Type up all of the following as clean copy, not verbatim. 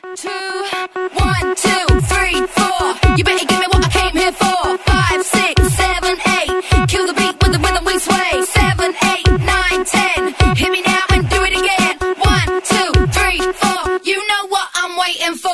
2, 1, 2, 3, 4. You better give me what I came here for. 5, 6, 7, 8. Kill the beat with the rhythm we sway. 7, 8, 9, 10. Hit me now and do it again. 1, 2, 3, 4. You know what I'm waiting for.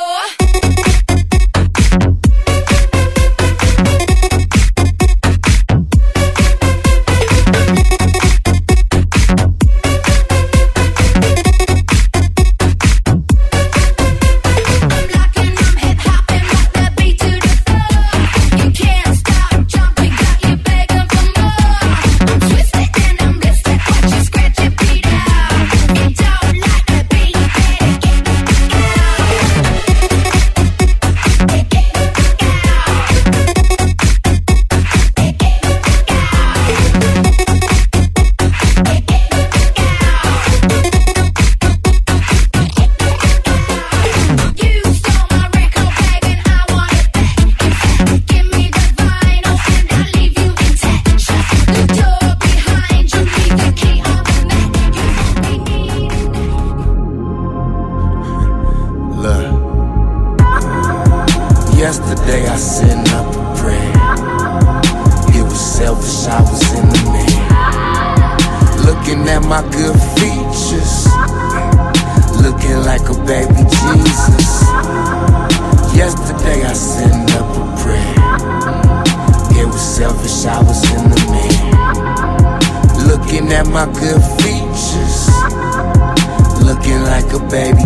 Yesterday I sent up a prayer. It was selfish, I was in the mirror, looking at my good features, looking like a baby Jesus. Yesterday I sent up a prayer. It was selfish, I was in the mirror, looking at my good features, looking like a baby